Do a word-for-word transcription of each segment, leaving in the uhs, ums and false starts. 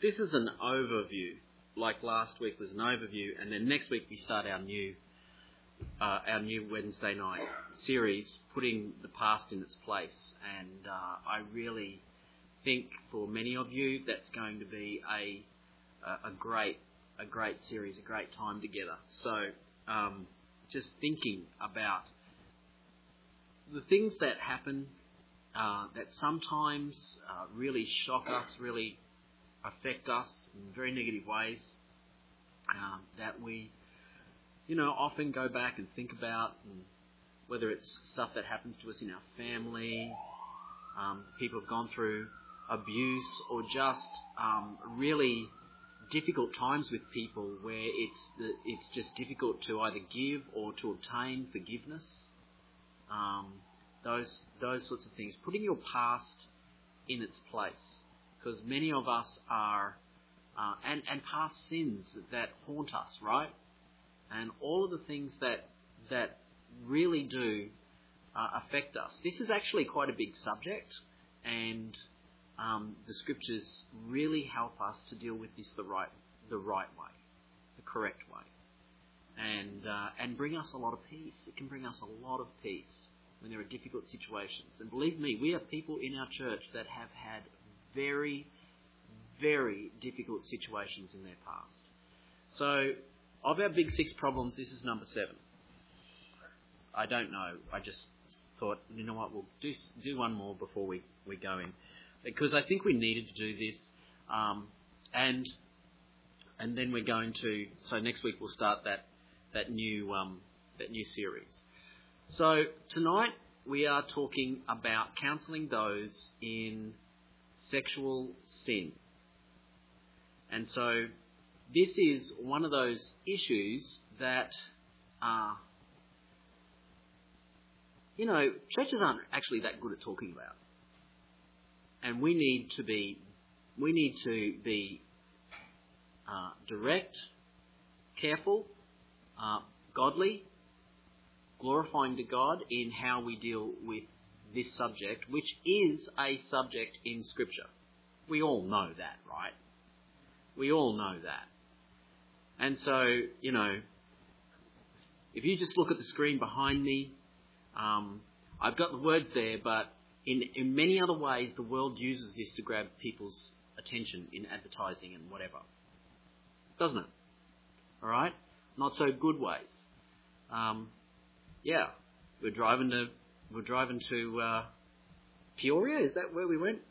this is an overview. Like last week was an overview, and then next week we start our new uh, our new Wednesday night series, putting the past in its place. And uh, I really think for many of you that's going to be a a, a great a great series, a great time together. So um, just thinking about the things that happen uh, that sometimes uh, really shock us, really affect us in very negative ways, um, that we, you know, often go back and think about, and whether it's stuff that happens to us in our family, um, people have gone through abuse, or just um, really difficult times with people where it's it's just difficult to either give or to obtain forgiveness. Um, those those sorts of things. Putting your past in its place. Because many of us are, uh, and, and past sins that haunt us, right? And all of the things that that really do uh, affect us. This is actually quite a big subject, and um, the scriptures really help us to deal with this the right the right way, the correct way, and uh, and bring us a lot of peace. It can bring us a lot of peace when there are difficult situations. And believe me, we have people in our church that have had very, very difficult situations in their past. So, of our big six problems, this is number seven. I don't know. I just thought, you know what, we'll do do one more before we, we go in. Because I think we needed to do this. Um, and and then we're going to... So next week we'll start that, that, new, um, that new series. So tonight we are talking about counselling those in sexual sin. And so this is one of those issues that, uh, you know, churches aren't actually that good at talking about. And we need to be, we need to be uh, direct, careful, uh, godly, glorifying to God in how we deal with this subject, which is a subject in Scripture. We all know that, right? We all know that. And so, you know, if you just look at the screen behind me, um, I've got the words there, but in, in many other ways, the world uses this to grab people's attention in advertising and whatever. Doesn't it? All right? Not so good ways. Um, yeah, we're driving to... We're driving to uh, Peoria. Is that where we went?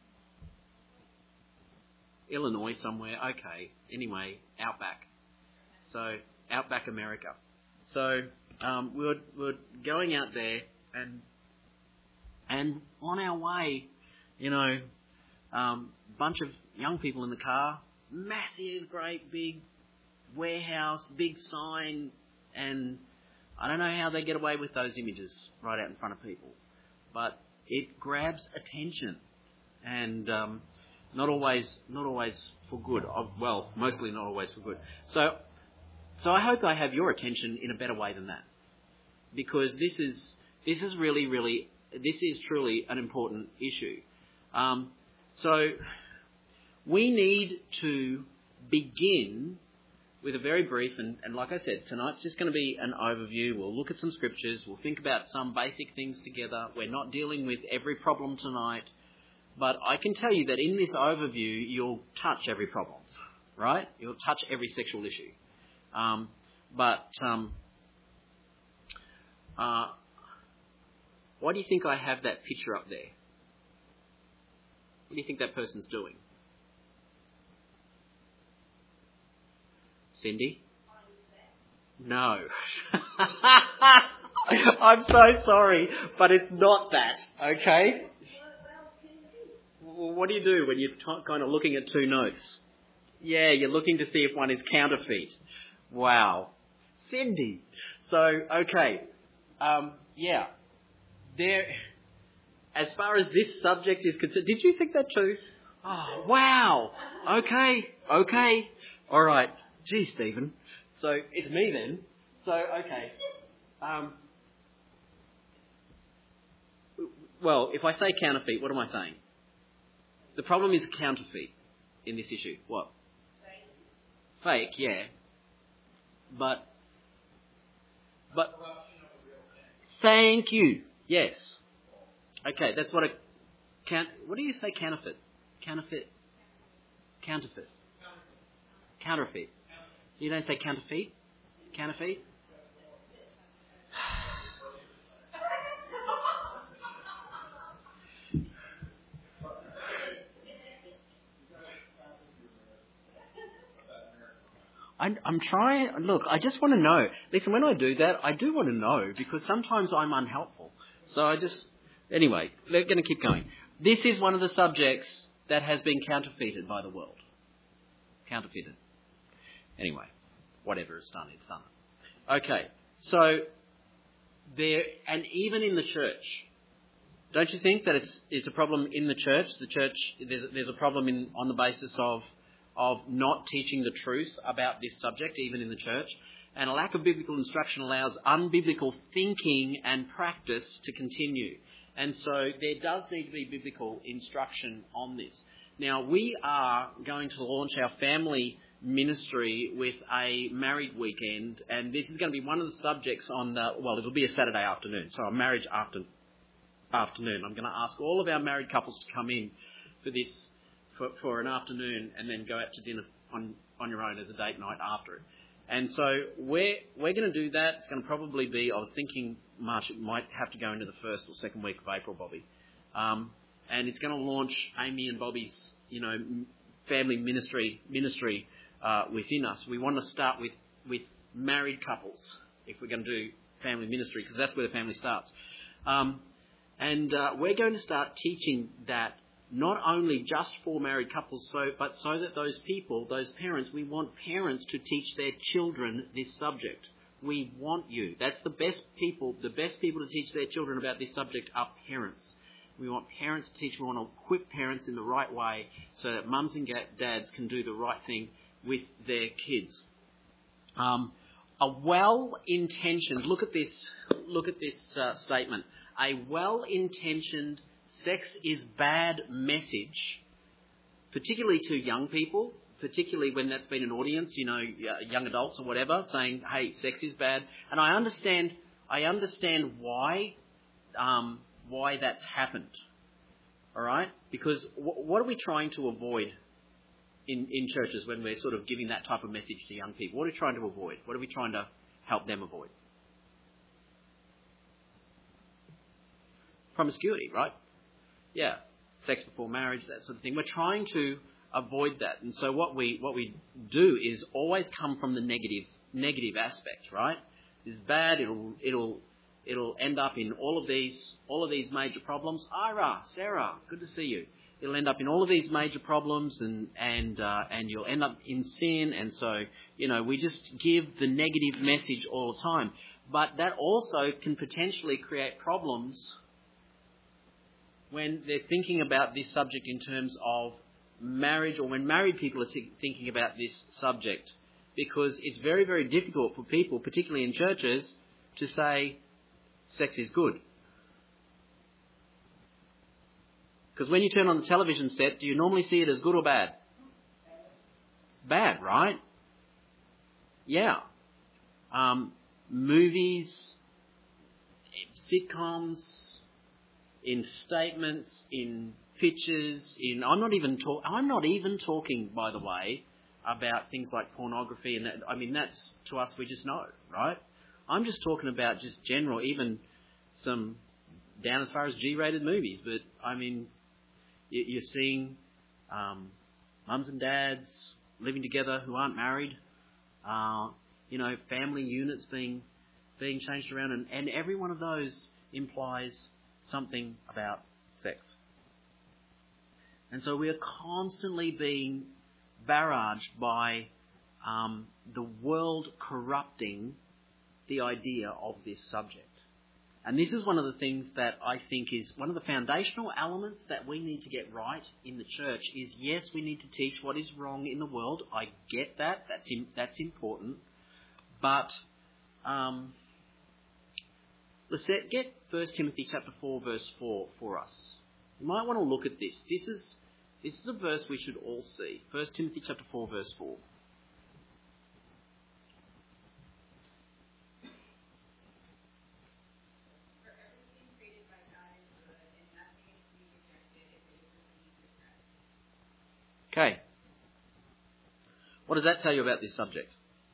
Illinois somewhere. Okay. Anyway, Outback. So, Outback America. So, um, we were, we were going out there, and and on our way, you know, um, bunch of young people in the car, massive, great, big warehouse, big sign, and I don't know how they get away with those images right out in front of people, but it grabs attention, and um, not always, not always for good. Well, mostly not always for good. So, so I hope I have your attention in a better way than that, because this is this is really, really, this is truly an important issue. Um, so, we need to begin with a very brief, and, and like I said, tonight's just going to be an overview. We'll look at some scriptures. We'll think about some basic things together. We're not dealing with every problem tonight, but I can tell you that in this overview, you'll touch every problem, right? You'll touch every sexual issue. Um, but um, uh, why do you think I have that picture up there? What do you think that person's doing? Cindy? No. I'm so sorry, but it's not that, okay? What do you do when you're t- kind of looking at two notes? Yeah, you're looking to see if one is counterfeit. Wow. Cindy. So, okay. Um, yeah. There, as far as this subject is concerned, did you think that too? Oh, wow. Okay. Okay. All right. Gee, Stephen. So, it's me then. So, okay. Um, well, if I say counterfeit, what am I saying? The problem is counterfeit. in this issue? What? Fake, yeah. But, but, thank you. Yes. Okay, that's what a, count, what do you say counterfeit? Counterfeit. Counterfeit. Counterfeit. You don't say counterfeit? Counterfeit? I'm, I'm trying, look, I just want to know. Listen, when I do that, I do want to know because sometimes I'm unhelpful. So I just, anyway, we're going to keep going. This is one of the subjects that has been counterfeited by the world. Counterfeited. Anyway, whatever it's done, it's done. Okay, so there, and even in the church, don't you think that it's it's a problem in the church? The church, there's there's a problem in on the basis of of not teaching the truth about this subject, even in the church. And a lack of biblical instruction allows unbiblical thinking and practice to continue. And so there does need to be biblical instruction on this. Now, we are going to launch our family ministry with a married weekend, and this is going to be one of the subjects on the, well, it'll be a Saturday afternoon, so a marriage after, afternoon. I'm going to ask all of our married couples to come in for this For, for an afternoon and then go out to dinner on, on your own as a date night after it. And so we're, we're going to do that. It's going to probably be, I was thinking, March, it might have to go into the first or second week of April, Bobby. Um, and it's going to launch Amy and Bobby's, you know, family ministry ministry uh, within us. We want to start with, with married couples if we're going to do family ministry because that's where the family starts. Um, and uh, we're going to start teaching that not only just for married couples, so but so that those people, those parents, we want parents to teach their children this subject. We want you. That's the best people, the best people to teach their children about this subject are parents. We want parents to teach. We want to equip parents in the right way so that mums and dads can do the right thing with their kids. Um, a well-intentioned, look at this, look at this uh, statement. A well-intentioned sex is bad message, particularly to young people, particularly when that's been an audience, you know, young adults or whatever, saying, hey, sex is bad. And I understand, I understand why, um, why that's happened. All right? Because w- what are we trying to avoid in, in churches when we're sort of giving that type of message to young people? What are we trying to avoid? What are we trying to help them avoid? Promiscuity, right? Yeah, sex before marriage, that sort of thing. We're trying to avoid that. And so what we what we do is always come from the negative negative aspect, right? This is bad, it'll it'll it'll end up in all of these all of these major problems. Ira, Sarah, good to see you. It'll end up in all of these major problems and and uh, and you'll end up in sin, and so, you know, we just give the negative message all the time. But that also can potentially create problems when they're thinking about this subject in terms of marriage, or when married people are t- thinking about this subject, because it's very, very difficult for people, particularly in churches, to say sex is good. Because when you turn on the television set, do you normally see it as good or bad? Bad, right? Yeah. Um, movies, sitcoms, in statements, in pictures, in I'm not even talk I'm not even talking, by the way, about things like pornography and that. I mean, that's, to us, we just know, right? I'm just talking about just general, even some down as far as G-rated movies. But I mean, you're seeing um, mums and dads living together who aren't married. Uh, you know, family units being being changed around, and, and every one of those implies something about sex. And so we are constantly being barraged by um, the world corrupting the idea of this subject. And this is one of the things that I think is one of the foundational elements that we need to get right in the church is, yes, we need to teach what is wrong in the world. I get that. That's in, that's important. But um, let's get First Timothy chapter four, verse four for us. You might want to look at this. This is This is a verse we should all see. First Timothy chapter four, verse four. Okay. What does that tell you about this subject?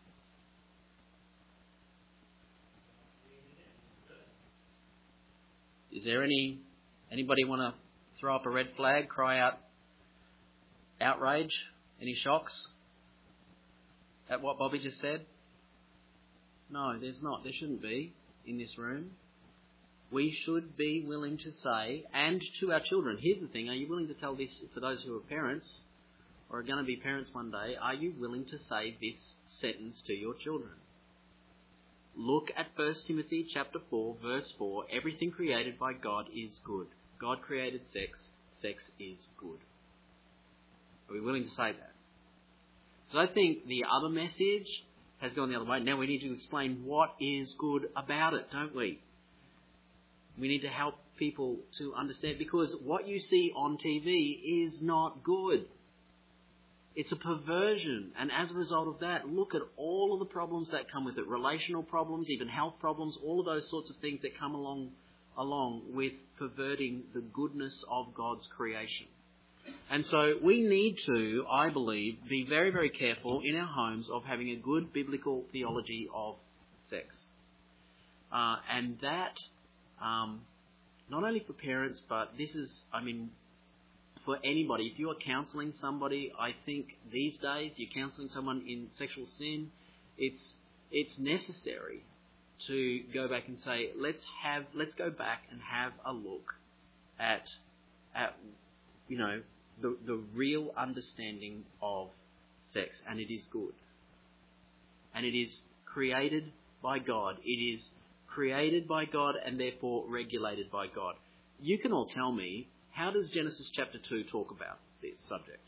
Is there any anybody want to throw up a red flag, cry out outrage? Any shocks at what Bobby just said? No, there's not. There shouldn't be in this room. We should be willing to say, and to our children, here's the thing, are you willing to tell this for those who are parents or are going to be parents one day? Are you willing to say this sentence to your children? Look at First Timothy chapter four, verse four. Everything created by God is good. God created sex. Sex is good. Are we willing to say that? So I think the other message has gone the other way. Now we need to explain what is good about it, don't we? We need to help people to understand, because what you see on T V is not good. It's a perversion, and as a result of that, look at all of the problems that come with it. Relational problems, even health problems, all of those sorts of things that come along along with perverting the goodness of God's creation. And so we need to, I believe, be very, very careful in our homes of having a good biblical theology of sex. Uh, and that, um, not only for parents, but this is, I mean, for anybody. If you are counselling somebody, I think these days you're counselling someone in sexual sin, it's it's necessary to go back and say, let's have let's go back and have a look at at you know the the real understanding of sex, and it is good. And it is created by God. It is created by God and therefore regulated by God. You can all tell me, how does Genesis chapter two talk about this subject?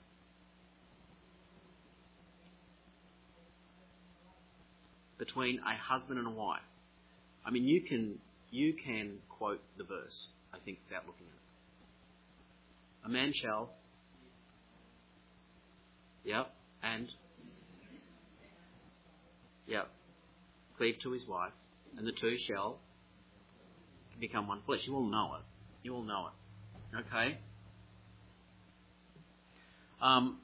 Between a husband and a wife. I mean, you can you can quote the verse, I think, without looking at it. A man shall, yep, and, yep, cleave to his wife, and the two shall become one flesh. You all know it. You all know it. Okay? Um,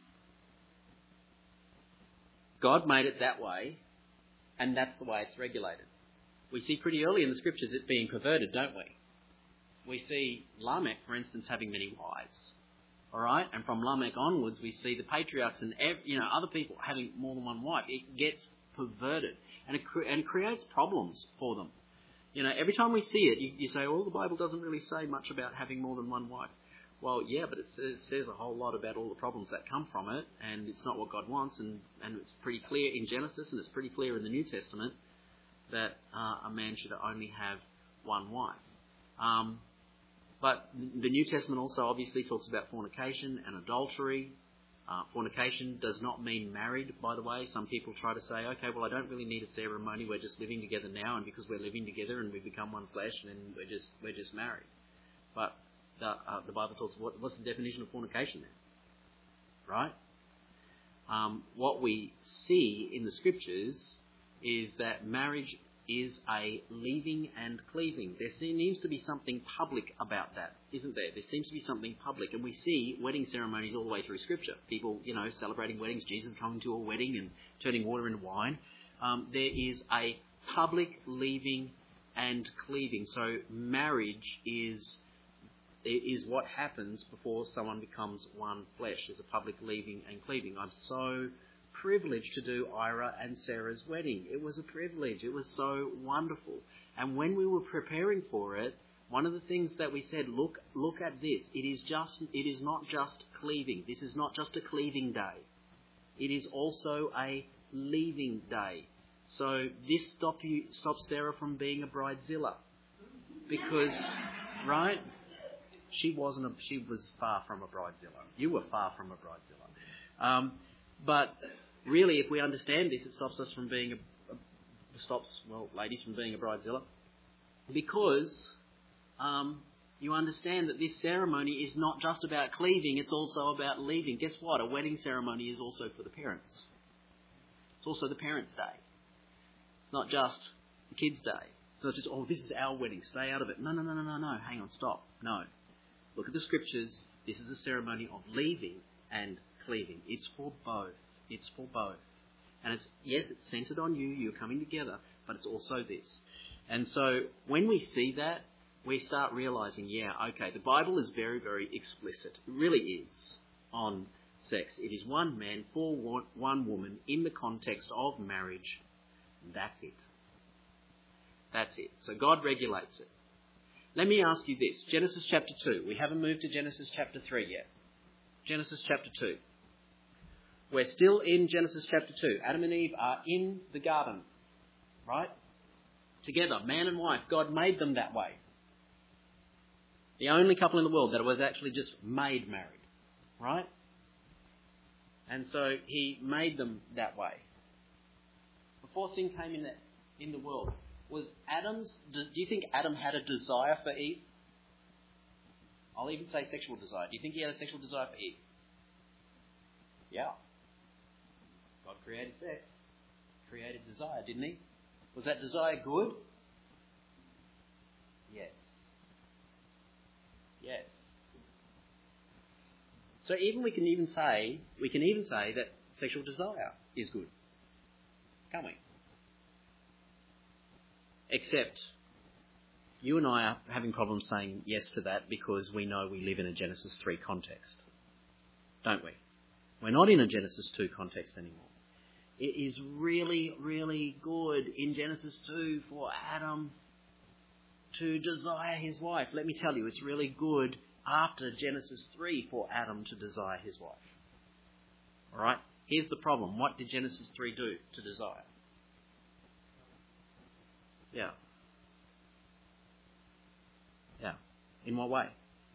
God made it that way, and that's the way it's regulated. We see pretty early in the scriptures it being perverted, don't we? We see Lamech, for instance, having many wives. All right? And from Lamech onwards, we see the patriarchs and you know other people having more than one wife. It gets perverted, and it, cre- and it creates problems for them. You know, every time we see it, you, you say, well, the Bible doesn't really say much about having more than one wife. Well, yeah, but it says, says a whole lot about all the problems that come from it, and it's not what God wants, and, and it's pretty clear in Genesis, and it's pretty clear in the New Testament that uh, a man should only have one wife. Um, but the New Testament also obviously talks about fornication and adultery. Uh, fornication does not mean married, by the way. Some people try to say, okay, well, I don't really need a ceremony. We're just living together now, and because we're living together and we become one flesh, then we're just we're just married. But the, uh, the Bible talks, what, what's the definition of fornication then? Right? Um, what we see in the Scriptures is that marriage is a leaving and cleaving. There seems to be something public about that, isn't there? There seems to be something public. And we see wedding ceremonies all the way through Scripture. People, you know, celebrating weddings, Jesus coming to a wedding and turning water into wine. Um, there is a public leaving and cleaving. So marriage is is what happens before someone becomes one flesh. There's a public leaving and cleaving. I'm so privileged to do Ira and Sarah's wedding. It was a privilege. It was so wonderful. And when we were preparing for it, one of the things that we said, look, look at this. It is just, it is not just cleaving. This is not just a cleaving day. It is also a leaving day. So this stop you, stops Sarah from being a bridezilla, because, right? She wasn't. A, she was far from a bridezilla. You were far from a bridezilla. Um, but really, if we understand this, it stops us from being a, a stops well, ladies from being a bridezilla, because um, you understand that this ceremony is not just about cleaving, it's also about leaving. Guess what? A wedding ceremony is also for the parents. It's also the parents' day. It's not just the kids' day. It's not just, oh, this is our wedding, stay out of it. No, no, no, no, no, no. Hang on, stop. No. Look at the scriptures. This is a ceremony of leaving and cleaving. It's for both. It's for both. And it's, yes, it's centered on you, you're coming together, but it's also this. And so when we see that, we start realizing, yeah, okay, the Bible is very, very explicit. It really is on sex. It is one man for one woman in the context of marriage. That's it. That's it. So God regulates it. Let me ask you this. Genesis chapter two. We haven't moved to Genesis chapter three yet. Genesis chapter two. We're still in Genesis chapter two. Adam and Eve are in the garden, right? Together, man and wife. God made them that way. The only couple in the world that was actually just made married, right? And so he made them that way. Before sin came in the, in the world, was Adam's, do you think Adam had a desire for Eve? I'll even say sexual desire. Do you think he had a sexual desire for Eve? Yeah. God created sex. Created desire, didn't he? Was that desire good? Yes. Yes. So even we can even say, we can even say that sexual desire is good. Can't we? Except you and I are having problems saying yes to that because we know we live in a Genesis three context. Don't we? We're not in a Genesis two context anymore. It is really, really good in Genesis two for Adam to desire his wife. Let me tell you, it's really good after Genesis three for Adam to desire his wife. All right? Here's the problem. What did Genesis three do to desire? Yeah. Yeah. In what way?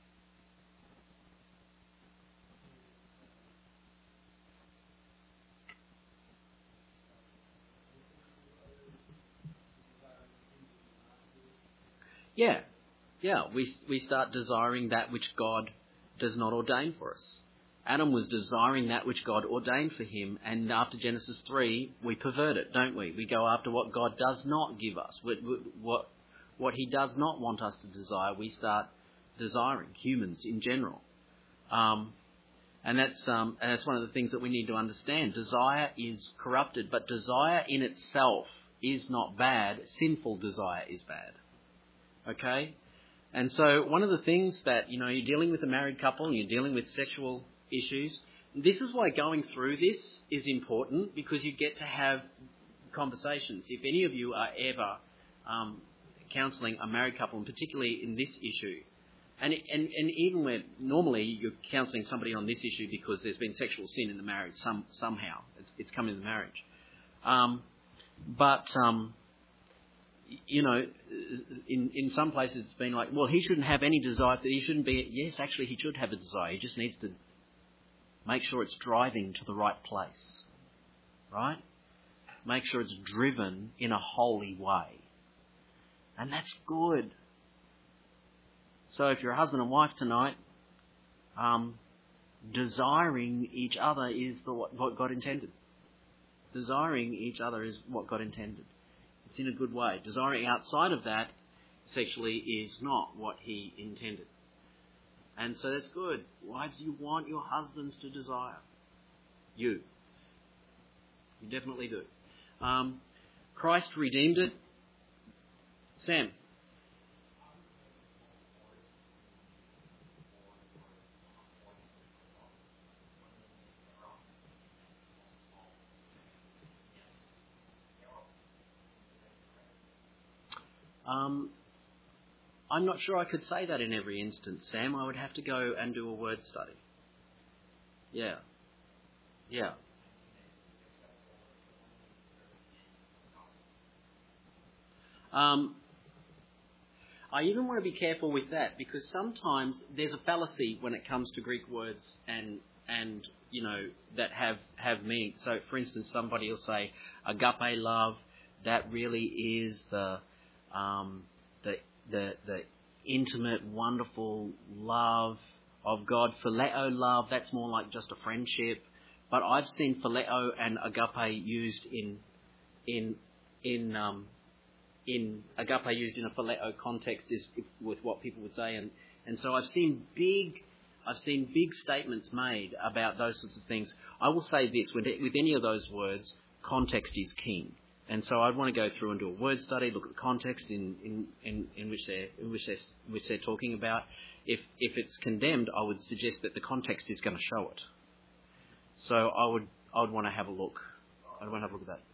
Yeah. Yeah. We we start desiring that which God does not ordain for us. Adam was desiring that which God ordained for him, and after Genesis three, we pervert it, don't we? We go after what God does not give us, what, what, what he does not want us to desire, we start desiring, humans in general. Um, and that's um, and that's one of the things that we need to understand. Desire is corrupted, but desire in itself is not bad. Sinful desire is bad. Okay? And so one of the things that, you know, you're dealing with a married couple and you're dealing with sexual issues. This is why going through this is important, because you get to have conversations. If any of you are ever um, counselling a married couple, and particularly in this issue, and, and and even where normally you're counselling somebody on this issue because there's been sexual sin in the marriage some somehow, it's, it's come in the marriage. Um, but um, you know, in in some places it's been like, well, he shouldn't have any desire. That he shouldn't be. Yes, actually, he should have a desire. He just needs to make sure it's driving to the right place, right? Make sure it's driven in a holy way. And that's good. So if you're a husband and wife tonight, um, desiring each other is the, what God intended. Desiring each other is what God intended. It's in a good way. Desiring outside of that sexually is not what he intended. And so that's good. Wives, you want your husbands to desire. You. You definitely do. Um, Christ redeemed it. Sam. Um, I'm not sure I could say that in every instance, Sam. I would have to go and do a word study. Yeah. Yeah. Um, I even want to be careful with that, because sometimes there's a fallacy when it comes to Greek words and, and you know, that have, have meaning. So, for instance, somebody will say, agape love, that really is the... Um, the, the the intimate, wonderful love of God. Phileo love, that's more like just a friendship. But I've seen phileo and agape used in in in um, in agape used in a phileo context is with what people would say, and, and so I've seen big I've seen big statements made about those sorts of things. I will say this, with with any of those words, context is king. And so I'd want to go through and do a word study, look at the context in, in, in, in which they're in which they're which they're talking about. If if it's condemned, I would suggest that the context is going to show it. So I would I would want to have a look. I'd want to have a look at that.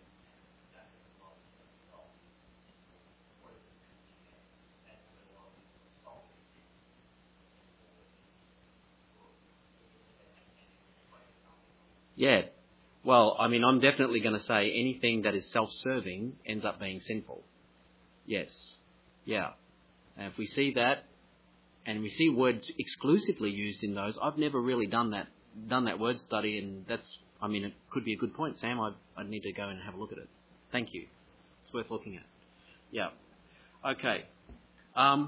Yeah. Well, I mean, I'm definitely going to say anything that is self-serving ends up being sinful. Yes. Yeah. And if we see that, and we see words exclusively used in those, I've never really done that done that word study, and that's, I mean, it could be a good point, Sam. I'd, I'd need to go and have a look at it. Thank you. It's worth looking at. Yeah. Okay. Um,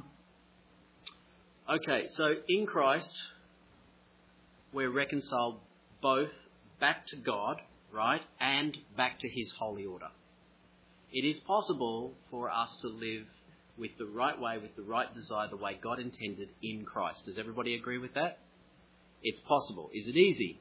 okay, so in Christ, we're reconciled both back to God, right, and back to his holy order. It is possible for us to live with the right way, with the right desire, the way God intended in Christ. Does everybody agree with that? It's possible. Is it easy?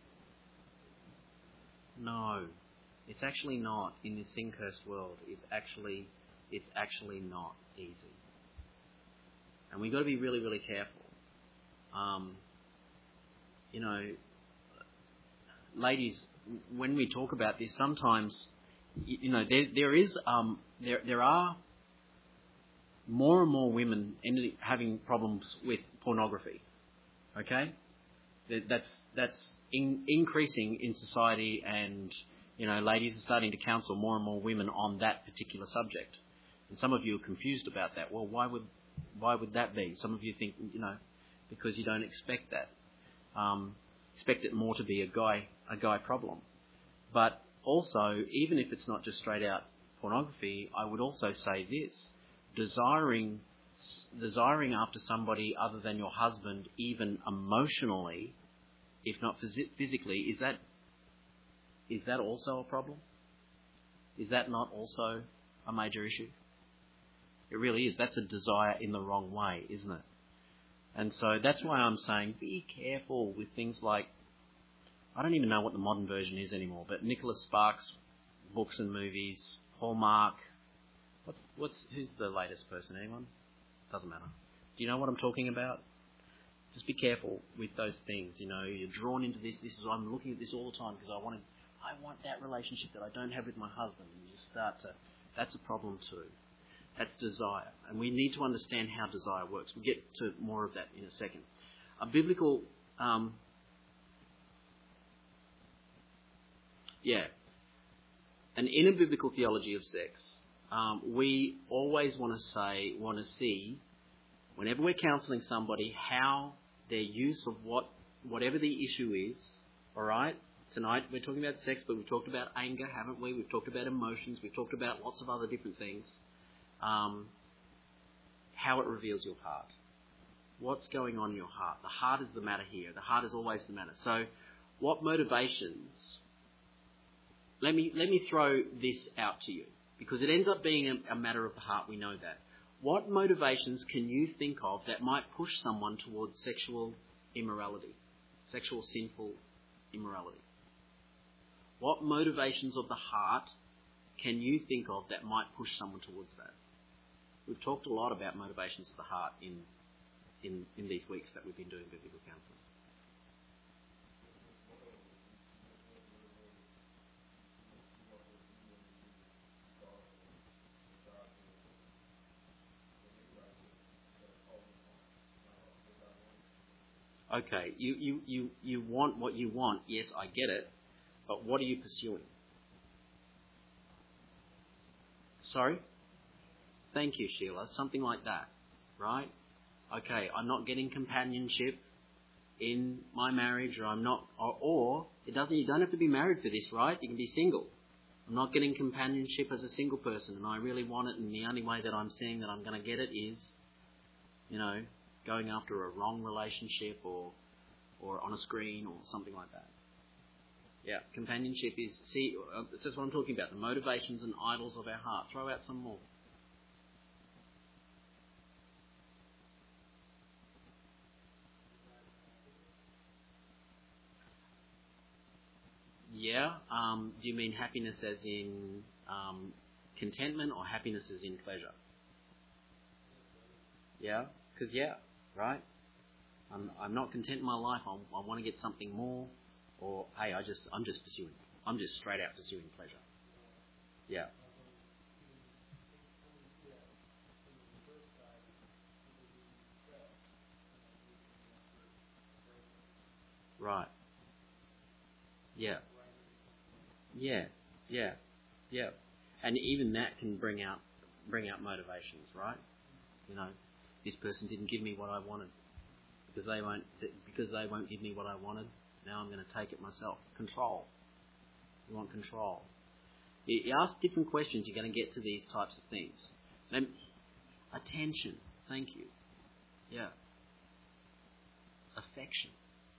No. It's actually not. In this sin-cursed world, it's actually, it's actually not easy. And we've got to be really, really careful. Um, you know, ladies, when we talk about this, sometimes, you know, there there is um there there are more and more women ended having problems with pornography. Okay, that's that's in, increasing in society, and you know, ladies are starting to counsel more and more women on that particular subject. And some of you are confused about that. Well, why would why would that be? Some of you think, you know, because you don't expect that. Um, expect it more to be a guy a guy problem. But also, even if it's not just straight out pornography, I would also say this: desiring desiring after somebody other than your husband, even emotionally, if not phys- physically, is that is that also a problem? Is that not also a major issue? It really is. That's a desire in the wrong way, isn't it? And so that's why I'm saying be careful with things like, I don't even know what the modern version is anymore, but Nicholas Sparks books and movies, Hallmark. What's, what's who's the latest person? Anyone? Doesn't matter. Do you know what I'm talking about? Just be careful with those things. You know, you're drawn into this. This is I'm looking at this all the time because I want to, I want that relationship that I don't have with my husband. And you start to. That's a problem too. That's desire, and we need to understand how desire works. We'll get to more of that in a second. A biblical, um, yeah, and in a biblical theology of sex, um, we always want to say, want to see, whenever we're counselling somebody, how their use of what, whatever the issue is. All right, tonight we're talking about sex, but we've talked about anger, haven't we? We've talked about emotions. We've talked about lots of other different things. Um, how it reveals your heart. What's going on in your heart? The heart is the matter here. The heart is always the matter. So, what motivations? Let me let me throw this out to you, because it ends up being a, a matter of the heart. We know that. What motivations can you think of that might push someone towards sexual immorality, sexual sinful immorality? What motivations of the heart can you think of that might push someone towards that? We've talked a lot about motivations of the heart in, in, in these weeks that we've been doing biblical counselling. Okay, you, you, you, you want what you want. Yes, I get it. But what are you pursuing? Sorry? Thank you, Sheila. Something like that, right? Okay, I'm not getting companionship in my marriage, or I'm not, or, or it doesn't. You don't have to be married for this, right? You can be single. I'm not getting companionship as a single person, and I really want it, and the only way that I'm seeing that I'm going to get it is you know, going after a wrong relationship or or on a screen or something like that. Yeah, companionship is, see, uh, that's what I'm talking about, the motivations and idols of our heart. Throw out some more. Yeah, um, do you mean happiness as in um, contentment or happiness as in pleasure? Yeah, because yeah, right? I'm, I'm not content in my life, I, I want to get something more, or hey, I just, I'm just pursuing, I'm just straight out pursuing pleasure. Yeah. Right. Yeah. Yeah. Yeah. Yeah. And even that can bring out bring out motivations, right? You know, this person didn't give me what I wanted because they won't because they won't give me what I wanted. Now I'm going to take it myself. Control. You want control. You, you ask different questions, you're going to get to these types of things. And attention. Thank you. Yeah. Affection.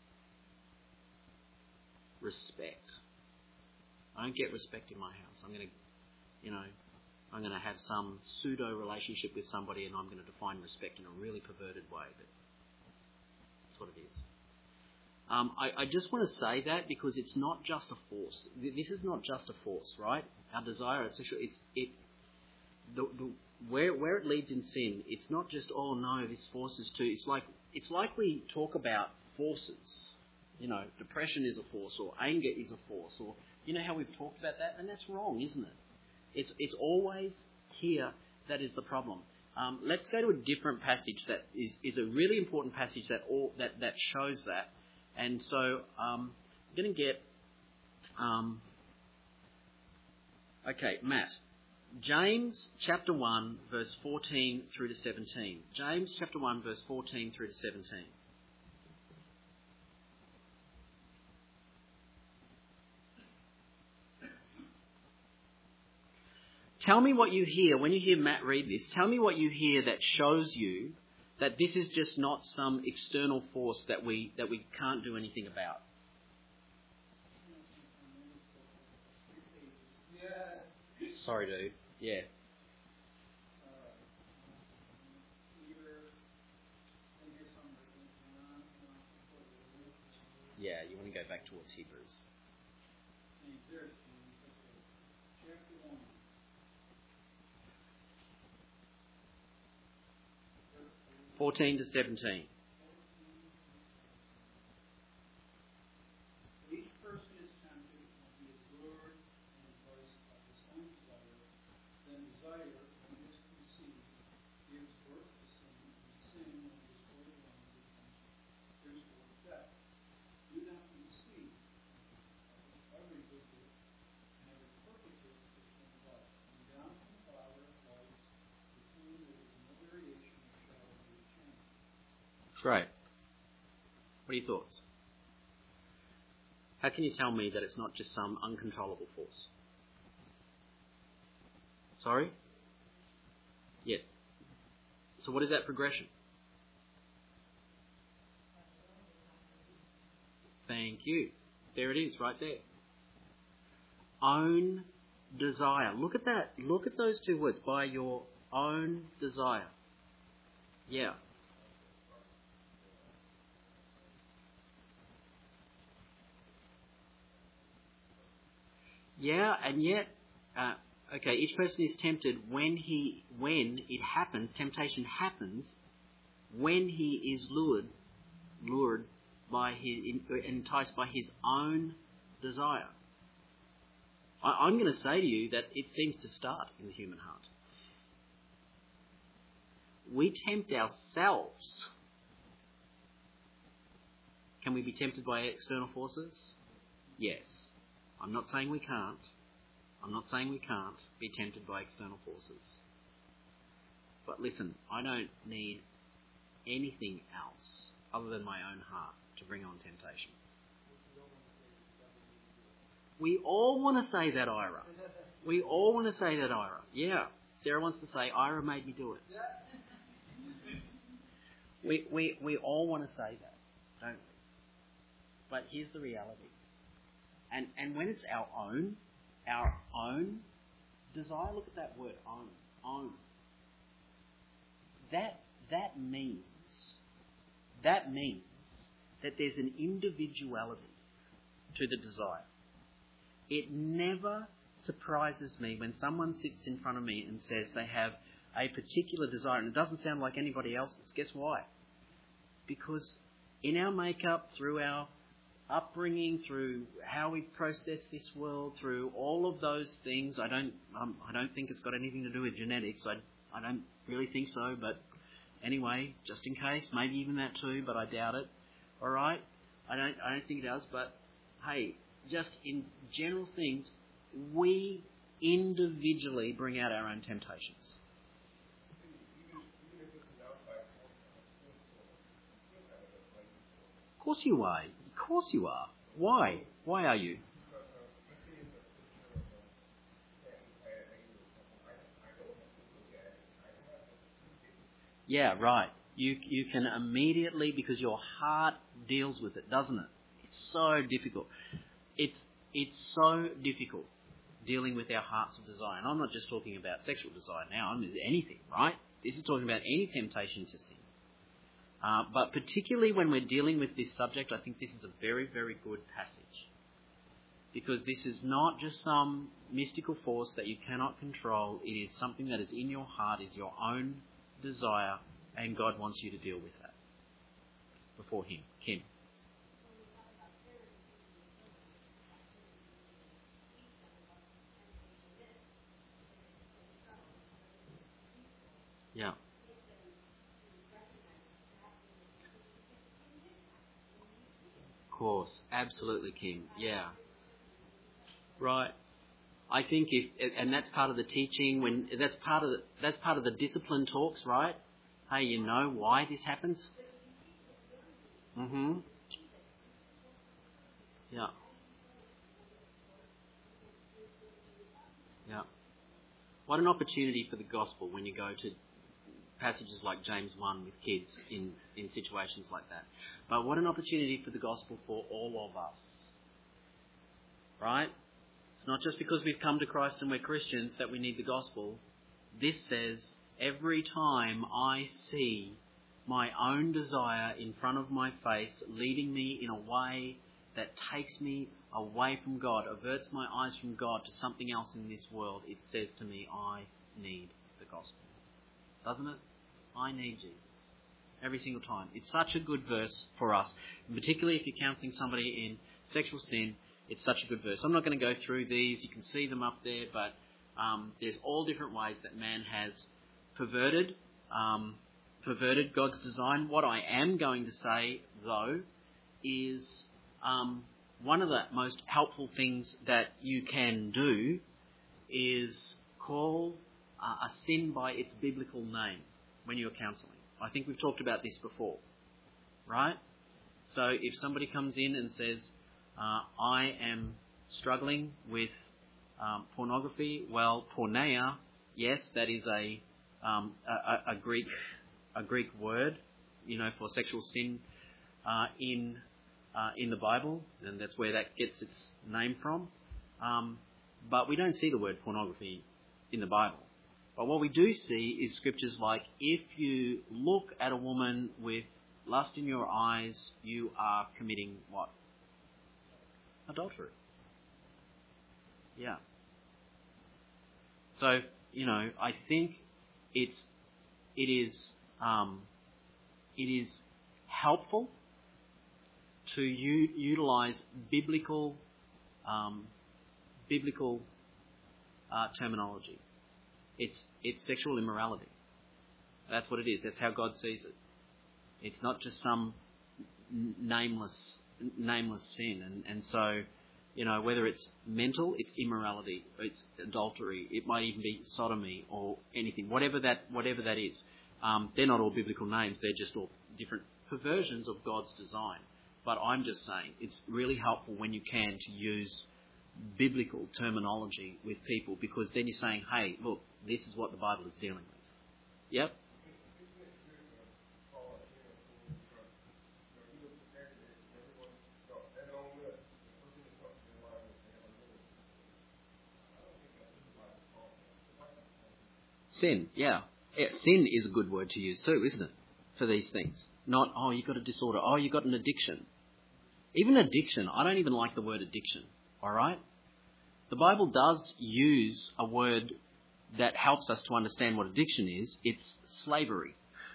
Respect. I don't get respect in my house. I'm going to, you know, I'm going to have some pseudo relationship with somebody and I'm going to define respect in a really perverted way, but that's what it is. Um, I, I just want to say that because it's not just a force. This is not just a force, right? Our desire, it's, it's it, the, the, where where it leads in sin. It's not just, oh no, this force is too. It's like it's like we talk about forces. You know, depression is a force, or anger is a force, or you know how we've talked about that, and that's wrong, isn't it? It's it's always here that is the problem. Um, let's go to a different passage that is, is a really important passage that all that, that shows that. And so um, I'm going to get... Um, okay, Matt. James chapter one, verse fourteen through to seventeen. James chapter one, verse fourteen through to seventeen. Tell me what you hear, when you hear Matt read this, tell me what you hear that shows you that this is just not some external force that we that we can't do anything about. Sorry, dude. Yeah. Yeah, you want to go back towards Hebrews. fourteen to seventeen. Each person is tempted when he is lured and enticed by his own desire. Then desire, when it is conceived, gives birth to sin, and sin, when it is fully grown, brings forth death. Do not be deceived. Every good gift and every perfect gift is from above, and down from the Father of lights, with whom there is no variation or shadow of change. Great. What are your thoughts? How can you tell me that it's not just some uncontrollable force? Sorry? Yes. So what is that progression? Thank you. There it is, right there. Own desire. Look at that. Look at those two words. By your own desire. Yeah. Yeah, and yet, uh, okay, each person is tempted when he, when it happens, temptation happens, when he is lured, lured by his, enticed by his own desire. I, I'm going to say to you that it seems to start in the human heart. We tempt ourselves. Can we be tempted by external forces? Yes. I'm not saying we can't. I'm not saying we can't be tempted by external forces. But listen, I don't need anything else other than my own heart to bring on temptation. We all want to say that, Ira. We all want to say that, Ira. Yeah. Sarah wants to say, Ira made me do it. We, we, we all want to say that, don't we? But here's the reality. And, and when it's our own, our own desire, look at that word, own, own. That, that means, that means that there's an individuality to the desire. It never surprises me when someone sits in front of me and says they have a particular desire and it doesn't sound like anybody else's. Guess why? Because in our makeup, through our upbringing, through how we process this world, through all of those things, I don't, um, I don't think it's got anything to do with genetics. I, I don't really think so. But anyway, just in case, maybe even that too. But I doubt it. All right, I don't, I don't think it does. But hey, just in general things, we individually bring out our own temptations. Of course you are. Of course you are. Why? Why are you? Yeah, right. You you can immediately, because your heart deals with it, doesn't it? It's so difficult. It's it's so difficult dealing with our hearts of desire. And I'm not just talking about sexual desire now. I mean anything, right? This is talking about any temptation to sin. Uh, but particularly when we're dealing with this subject, I think this is a very, very good passage. Because this is not just some mystical force that you cannot control. It is something that is in your heart, is your own desire, and God wants you to deal with that before Him. Kim. Yeah. Of course, absolutely, Kim. Yeah. Right. I think if, and that's part of the teaching. When that's part of the, that's part of the discipline talks, right? Hey, you know why this happens? Mhm. Yeah. Yeah. What an opportunity for the gospel when you go to passages like James one with kids in, in situations like that. But what an opportunity for the gospel for all of us. Right? It's not just because we've come to Christ and we're Christians that we need the gospel. This says, every time I see my own desire in front of my face leading me in a way that takes me away from God, averts my eyes from God to something else in this world, it says to me, I need the gospel. Doesn't it? I need Jesus. Every single time. It's such a good verse for us, particularly if you're counselling somebody in sexual sin. It's such a good verse. I'm not going to go through these. You can see them up there, but um, there's all different ways that man has perverted, um, perverted God's design. What I am going to say, though, is um, one of the most helpful things that you can do is call uh, a sin by its biblical name when you're counselling. I think we've talked about this before, right? So if somebody comes in and says, uh, I am struggling with um, pornography, well, porneia, yes, that is a, um, a, a Greek a Greek word, you know, for sexual sin uh, in uh, in the Bible, and that's where that gets its name from. Um, but we don't see the word pornography in the Bible. But what we do see is scriptures like, if you look at a woman with lust in your eyes, you are committing what? Adultery. Yeah. So, you know, I think it's it is um, it is helpful to u- utilize biblical um, biblical uh, terminology. It's it's sexual immorality. That's what it is. That's how God sees it. It's not just some n- nameless nameless sin. And, and so, you know, whether it's mental, it's immorality, it's adultery, it might even be sodomy or anything, whatever that whatever that is. Um, they're not all biblical names. They're just all different perversions of God's design. But I'm just saying it's really helpful when you can to use biblical terminology with people, because then you're saying, hey, look, this is what the Bible is dealing with. Yep. Sin, yeah. yeah. Sin is a good word to use too, isn't it? For these things. Not, oh, you've got a disorder. Oh, you've got an addiction. Even addiction, I don't even like the word addiction. All right? The Bible does use a word that helps us to understand what addiction is. It's slavery.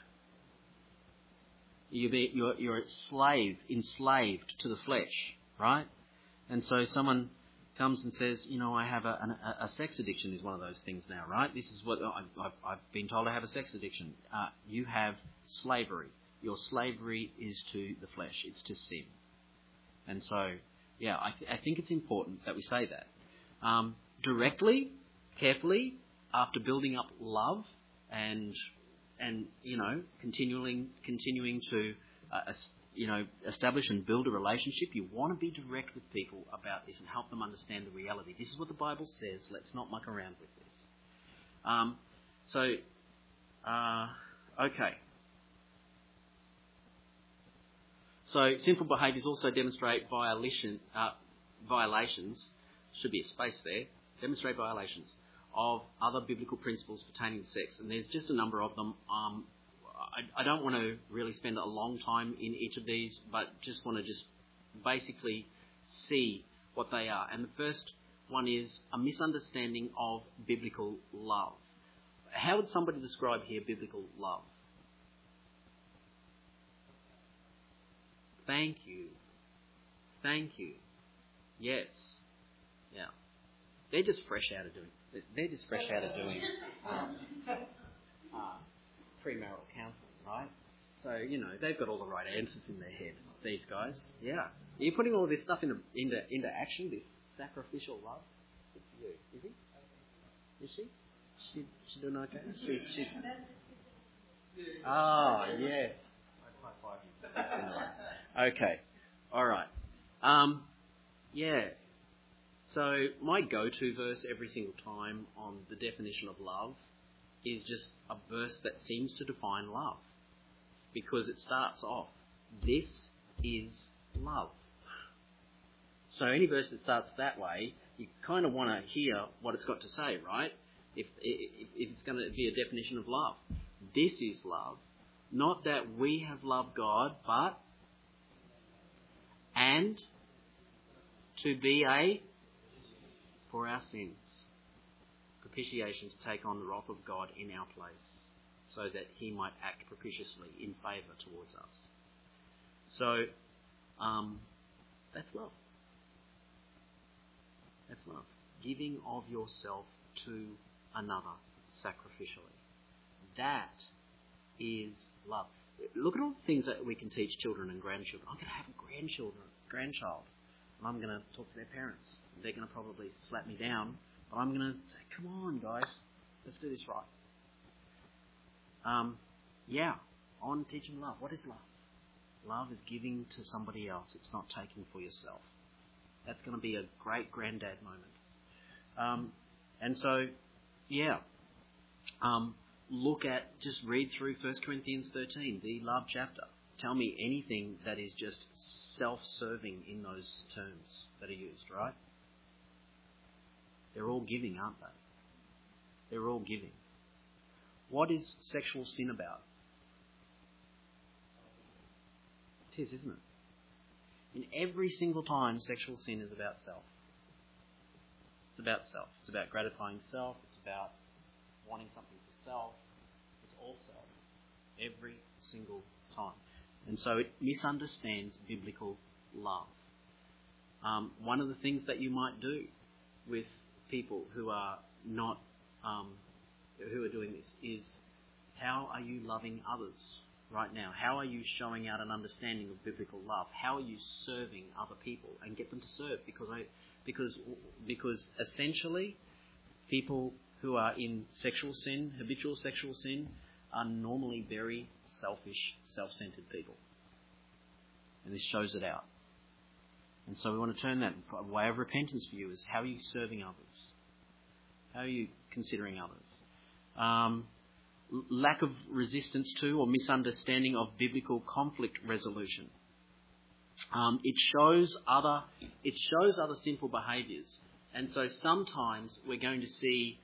You're, be, you're, you're a slave, enslaved to the flesh, right? And so someone comes and says, you know, I have a, a, a sex addiction is one of those things now, right? This is what I've, I've, I've been told I have a sex addiction. Uh, you have slavery. Your slavery is to the flesh. It's to sin. And so, yeah, I, th- I think it's important that we say that. Um, directly, carefully, after building up love and and you know continuing continuing to uh, you know establish and build a relationship, you want to be direct with people about this and help them understand the reality. This is what the Bible says. Let's not muck around with this. Um, so, uh, okay. So sinful behaviours also demonstrate violation uh, violations. Should be a space there. Demonstrate violations of other biblical principles pertaining to sex. And there's just a number of them. Um, I, I don't want to really spend a long time in each of these, but just want to just basically see what they are. And the first one is a misunderstanding of biblical love. How would somebody describe here biblical love? Thank you. Thank you. Yes. Yeah. They're just fresh out of doing They're just fresh out of doing um, uh, premarital counselling, right? So, you know, they've got all the right answers in their head, these guys. Yeah. You're putting all this stuff into, into, into action, this sacrificial love. Good for you. Is he? Is she? She, she doing okay? She, she's... Oh, yeah. Okay. All right. Um, yeah. So my go-to verse every single time on the definition of love is just a verse that seems to define love. Because it starts off, this is love. So any verse that starts that way, you kind of want to hear what it's got to say, right? If, if, if it's going to be a definition of love. This is love. Not that we have loved God, but and to be a for our sins. Propitiation to take on the wrath of God in our place so that he might act propitiously in favour towards us. So, um, that's love. That's love. Giving of yourself to another sacrificially. That is love. Look at all the things that we can teach children and grandchildren. I'm going to have a grandchildren, grandchild, and I'm going to talk to their parents. They're going to probably slap me down, but I'm going to say, come on, guys, let's do this right. Um, yeah, on teaching love. What is love? Love is giving to somebody else. It's not taking for yourself. That's going to be a great granddad moment. Um, and so, yeah, um, look at, just read through First Corinthians thirteen, the love chapter. Tell me anything that is just self-serving in those terms that are used, right? They're all giving, aren't they? They're all giving. What is sexual sin about? It is, isn't it? In every single time, sexual sin is about self. It's about self. It's about gratifying self. It's about wanting something for self. It's all self. Every single time. And so it misunderstands biblical love. Um, one of the things that you might do with people who are not, um, who are doing this is, how are you loving others right now? How are you showing out an understanding of biblical love? How are you serving other people? And get them to serve, because I, because because essentially, people who are in sexual sin, habitual sexual sin, are normally very selfish, self-centered people. And this shows it out. And so we want to turn that. A way of repentance for you is, how are you serving others? How are you considering others? Um, lack of resistance to or misunderstanding of biblical conflict resolution. Um, it shows other it shows other sinful behaviours. And so sometimes we're going to see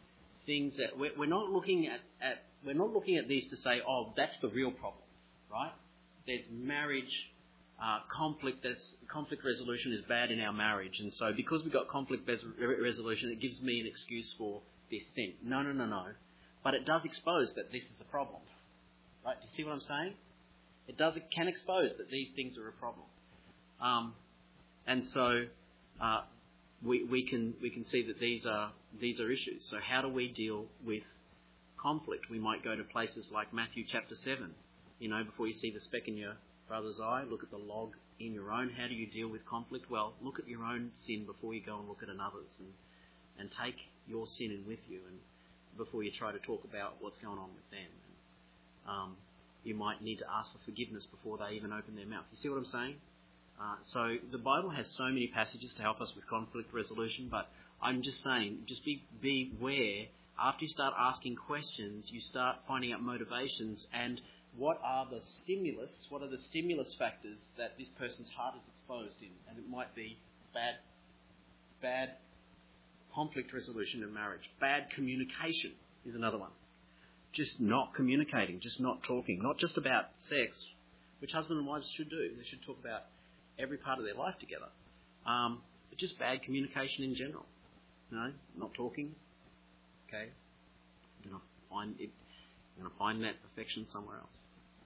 things that we're, we're not looking at, at we're not looking at these to say, oh, that's the real problem, right? There's marriage uh, conflict. There's conflict resolution is bad in our marriage, and so because we've got conflict res- resolution, it gives me an excuse for this sin. No, no, no, no. But it does expose that this is a problem, right? Do you see what I'm saying? It does. It can expose that these things are a problem, um, and so uh, we we can we can see that these are these are issues. So how do we deal with conflict? We might go to places like Matthew chapter seven. You know, before you see the speck in your brother's eye, look at the log in your own. How do you deal with conflict? Well, look at your own sin before you go and look at another's, and and take your sin in with you, and before you try to talk about what's going on with them. Um, you might need to ask for forgiveness before they even open their mouth. You see what I'm saying? Uh, so the Bible has so many passages to help us with conflict resolution, but I'm just saying, just be beware. After you start asking questions, you start finding out motivations and what are the stimulus, what are the stimulus factors that this person's heart is exposed in. And it might be bad, bad conflict resolution in marriage. Bad communication is another one. Just not communicating, just not talking, not just about sex, which husband and wives should do. They should talk about every part of their life together. Um, but just bad communication in general. You know, not talking. Okay, you're gonna find it. You're gonna find that perfection somewhere else.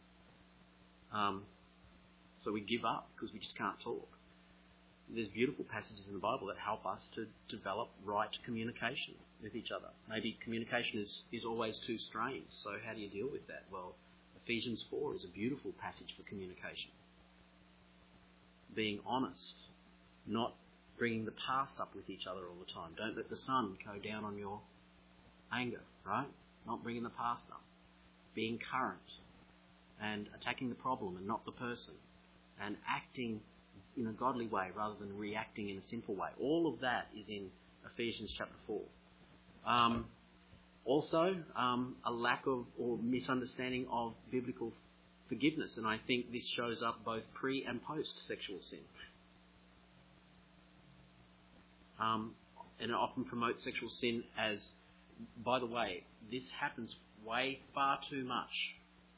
Um, so we give up because we just can't talk. There's beautiful passages in the Bible that help us to develop right communication with each other. Maybe communication is, is always too strained, so how do you deal with that? Well, Ephesians four is a beautiful passage for communication. Being honest, not bringing the past up with each other all the time. Don't let the sun go down on your anger, right? Not bringing the past up. Being current and attacking the problem and not the person, and acting in a godly way rather than reacting in a sinful way. All of that is in Ephesians chapter four. Um, also, um, a lack of or misunderstanding of biblical forgiveness, and I think this shows up both pre and post sexual sin. Um, and it often promotes sexual sin as, by the way, this happens way far too much.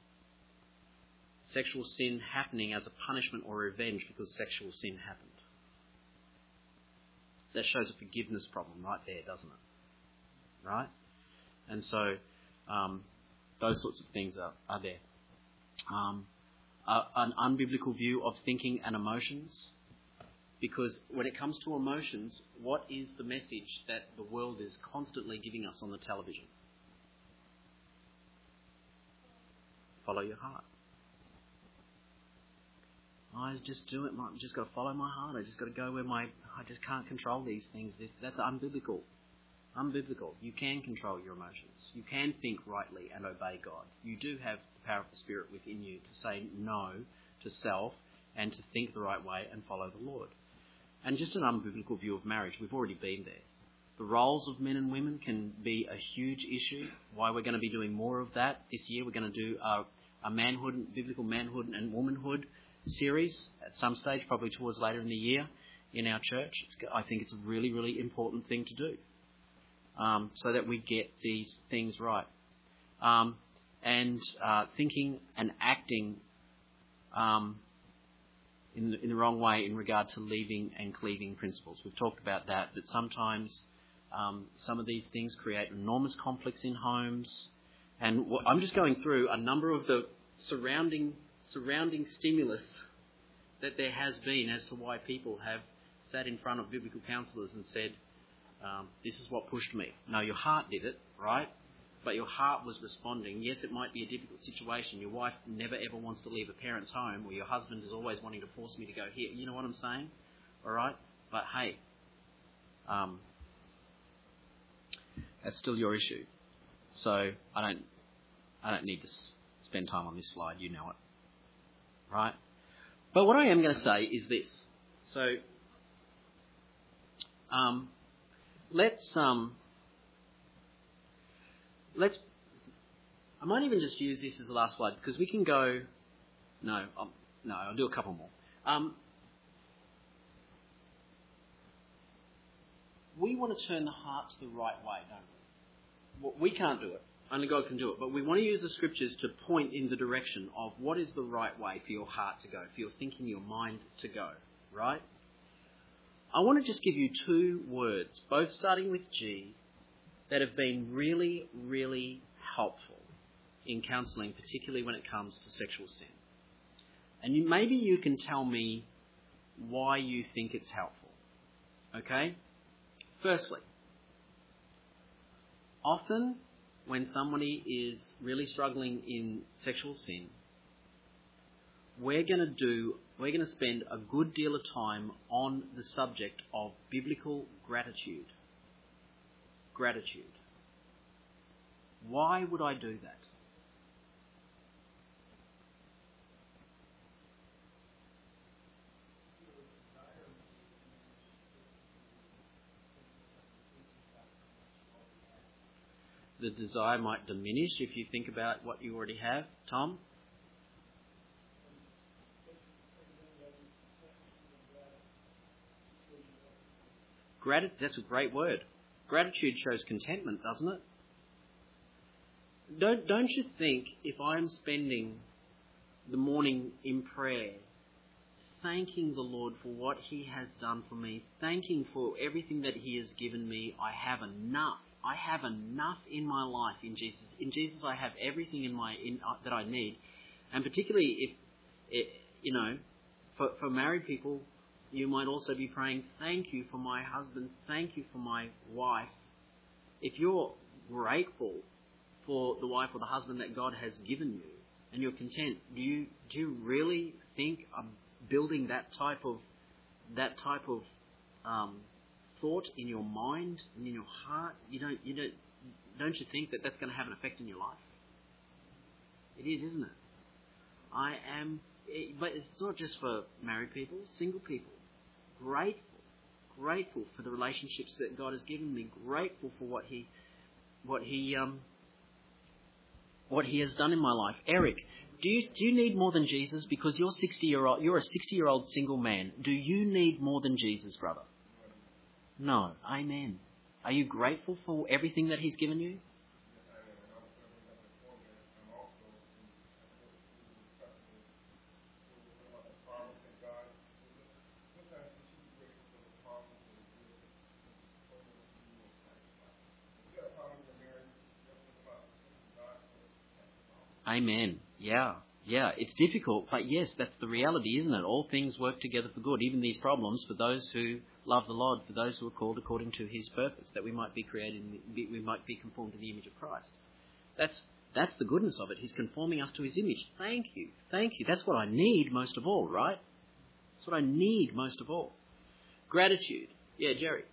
Sexual sin happening as a punishment or revenge because sexual sin happened. That shows a forgiveness problem right there, doesn't it? Right? And so um, those sorts of things are, are there. Um, uh, an unbiblical view of thinking and emotions, because when it comes to emotions, what is the message that the world is constantly giving us on the television? Follow your heart. I just do it. I just got to follow my heart. I just got to go where my. I just can't control these things. This, that's unbiblical. Unbiblical. You can control your emotions. You can think rightly and obey God. You do have the power of the Spirit within you to say no to self and to think the right way and follow the Lord. And just an unbiblical view of marriage. We've already been there. The roles of men and women can be a huge issue. Why we're going to be doing more of that this year. We're going to do a, a manhood, biblical manhood and womanhood series at some stage, probably towards later in the year in our church. It's, I think it's a really, really important thing to do um, so that we get these things right. Um, and uh, thinking and acting um, in, the, in the wrong way in regard to leaving and cleaving principles. We've talked about that, that sometimes um, some of these things create enormous conflicts in homes. And what, I'm just going through a number of the surrounding surrounding stimulus that there has been as to why people have sat in front of biblical counsellors and said, um, this is what pushed me. No, your heart did it, right? But your heart was responding. Yes, it might be a difficult situation. Your wife never ever wants to leave a parent's home, or your husband is always wanting to force me to go here. You know what I'm saying? All right? But hey, um, that's still your issue. So I don't, I don't need to s- spend time on this slide. You know it. Right? But what I am going to say is this. So, um, let's, um, let's, I might even just use this as the last slide because we can go, no, um, no, I'll do a couple more. Um, we want to turn the heart to the right way, don't we? We can't do it. Only God can do it. But we want to use the scriptures to point in the direction of what is the right way for your heart to go, for your thinking, your mind to go, right? I want to just give you two words, both starting with G, that have been really, really helpful in counselling, particularly when it comes to sexual sin. And you, maybe you can tell me why you think it's helpful. Okay? Firstly, often when somebody is really struggling in sexual sin, we're going to do, we're going to spend a good deal of time on the subject of biblical gratitude. Gratitude. Why would I do that? The desire might diminish if you think about what you already have. Tom? Grat- that's a great word. Gratitude shows contentment, doesn't it? Don't, don't you think if I'm spending the morning in prayer, thanking the Lord for what He has done for me, thanking for everything that He has given me, I have enough. I have enough in my life in Jesus. In Jesus, I have everything in my in, uh, that I need, and particularly if, it, you know, for, for married people, you might also be praying, "Thank you for my husband. Thank you for my wife." If you're grateful for the wife or the husband that God has given you, and you're content, do you do you really think of building that type of that type of um, thought in your mind and in your heart? You don't, you don't, don't you think that that's going to have an effect in your life? It is, isn't it? I am, but it's not just for married people, single people. Grateful, grateful for the relationships that God has given me. Grateful for what He, what He, um, what He has done in my life. Eric, do you do you need more than Jesus? Because you're sixty year old, you're a sixty year old single man. Do you need more than Jesus, brother? No. Amen. Are you grateful for everything that He's given you? Amen. Yeah. Yeah. It's difficult, but yes, that's the reality, isn't it? All things work together for good, even these problems, for those who love the Lord, for those who are called according to His purpose, that we might be created, we might be conformed to the image of Christ. That's that's the goodness of it. He's conforming us to His image. Thank you. Thank you. That's what I need most of all, right? That's what I need most of all. Gratitude. Yeah, Jerry.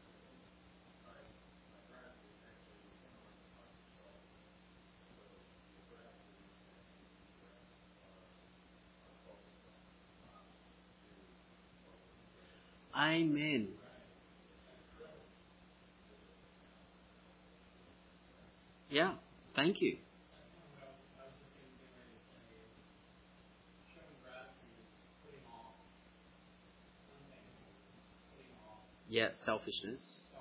Amen. Yeah, thank you. Yeah, selfishness.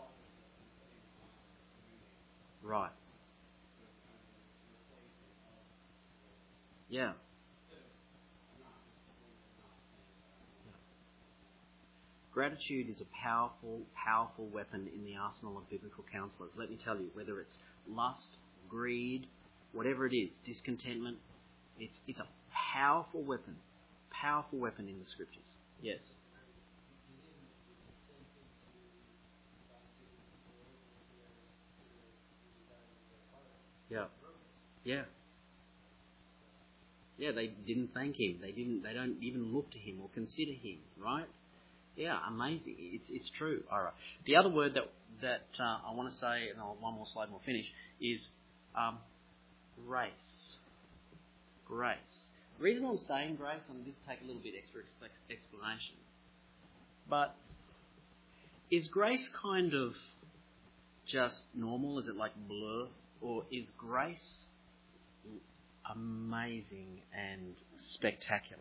Right. Yeah. Gratitude is a powerful, powerful weapon in the arsenal of biblical counselors. Let me tell you, whether it's lust, greed, whatever it is, discontentment, it's, it's a powerful weapon, powerful weapon in the Scriptures. Yes. Yeah. Yeah. Yeah, they didn't thank Him. They didn't. They don't even look to Him or consider Him. Right? Yeah, amazing. It's it's true. All right. The other word that that uh, I want to say, and I'll, one more slide and we'll finish, is um, grace. Grace. The reason I'm saying grace, and this will take a little bit extra explanation, but is grace kind of just normal? Is it like blur? Or is grace amazing and spectacular?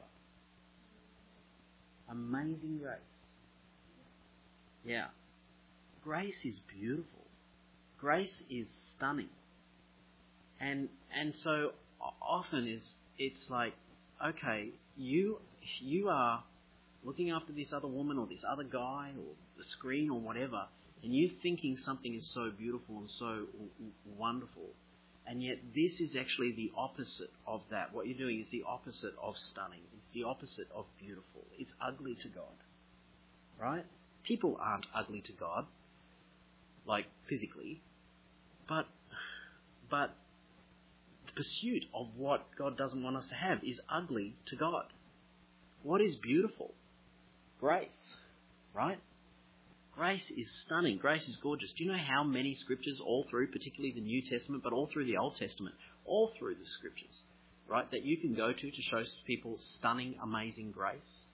Amazing grace. Yeah. Grace is beautiful. grace is stunning. And and so often is it's like, okay, you you are looking after this other woman or this other guy or the screen or whatever, and you thinking something is so beautiful and so w- wonderful, and yet this is actually the opposite of that. What you're doing is the opposite of stunning. It's the opposite of beautiful. It's ugly to God, right? People aren't ugly to God, like physically, but but the pursuit of what God doesn't want us to have is ugly to God. What is beautiful? Grace, right? Grace is stunning. Grace is gorgeous. Do you know how many scriptures all through, particularly the New Testament, but all through the Old Testament, all through the scriptures, right, that you can go to to show people stunning, amazing grace?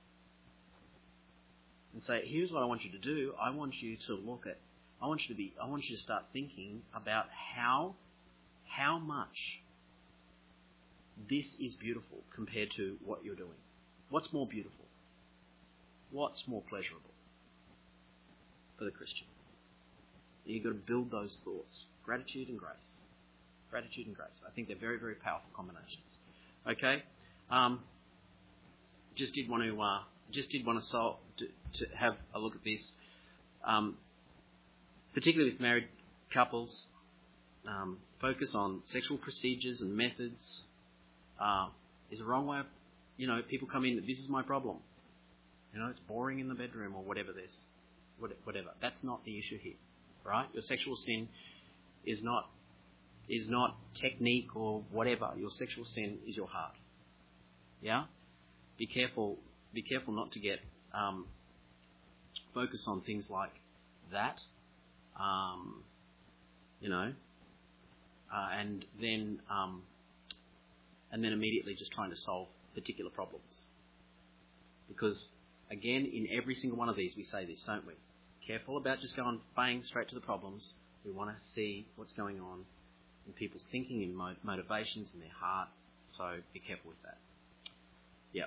And say, here's what I want you to do. I want you to look at, I want you to be, I want you to start thinking about how, how much this is beautiful compared to what you're doing. What's more beautiful? What's more pleasurable for the Christian? You've got to build those thoughts. Gratitude and grace. Gratitude and grace. I think they're very, very powerful combinations. Okay? Um, just did want to uh, just did want to, solve, to to have a look at this, um, particularly with married couples. Um, focus on sexual procedures and methods uh, is a wrong way of, you know, people come in, this is my problem. You know, it's boring in the bedroom or whatever this, whatever. That's not the issue here, right? Your sexual sin is not is not technique or whatever. Your sexual sin is your heart. Yeah? Be careful. Be careful not to get um, focused on things like that. Um, you know, uh, and then um, and then immediately just trying to solve particular problems, because again, in every single one of these, we say this, don't we? Careful about just going bang straight to the problems. We want to see what's going on in people's thinking, in mo- motivations, in their heart. So be careful with that. Yeah.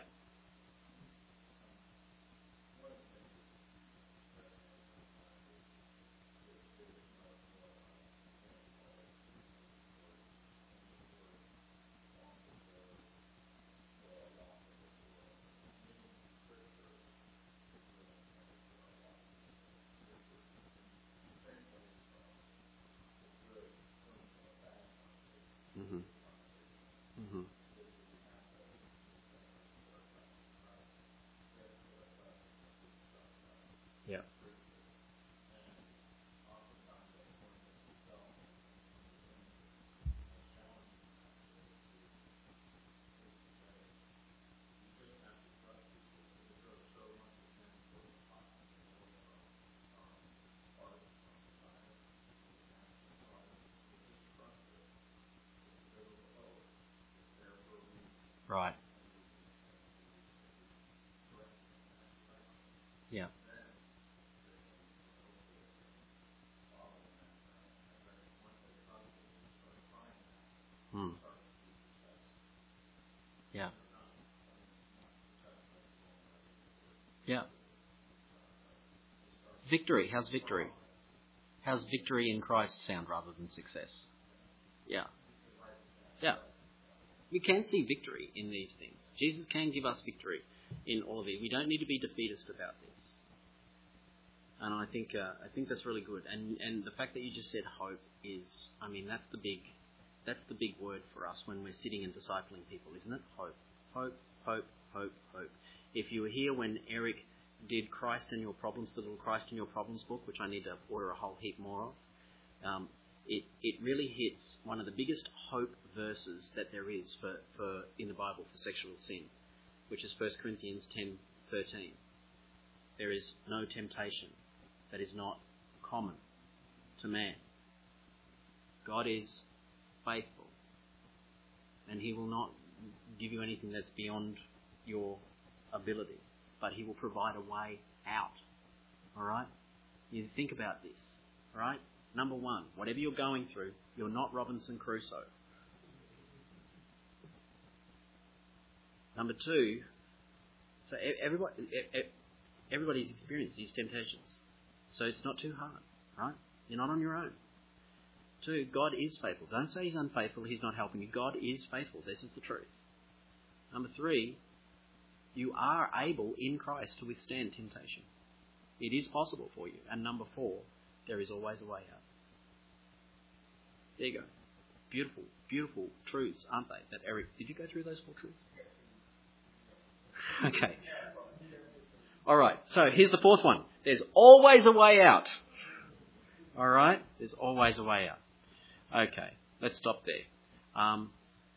Mhm. Mhm. Yeah. Right. Yeah. Mm. Yeah. Yeah. Victory. How's victory? How's victory in Christ sound rather than success? Yeah. Yeah. You can see victory in these things. Jesus can give us victory in all of it. We don't need to be defeatist about this. And I think uh, I think that's really good. And and the fact that you just said hope is, I mean, that's the big that's the big word for us when we're sitting and discipling people, isn't it? Hope. Hope, hope, hope, hope. If you were here when Eric did Christ and Your Problems, the little Christ and Your Problems book, which I need to order a whole heap more of, um, it, it really hits one of the biggest hope verses that there is for, for in the Bible for sexual sin, which is First Corinthians ten thirteen. There is no temptation that is not common to man. God is faithful, and He will not give you anything that's beyond your ability, but He will provide a way out. All right? You think about this, all right? Number one, whatever you're going through, you're not Robinson Crusoe. Number two, so everybody, everybody's experienced these temptations, so it's not too hard, right? You're not on your own. Two, God is faithful. Don't say he's unfaithful, he's not helping you. God is faithful. This is the truth. Number three, you are able in Christ to withstand temptation. It is possible for you. And number four, there is always a way out. There you go. Beautiful, beautiful truths, aren't they? That Eric, did you go through those four truths? Okay. All right. So here's the fourth one. There's always a way out. All right. There's always a way out. Okay. Let's stop there. Um,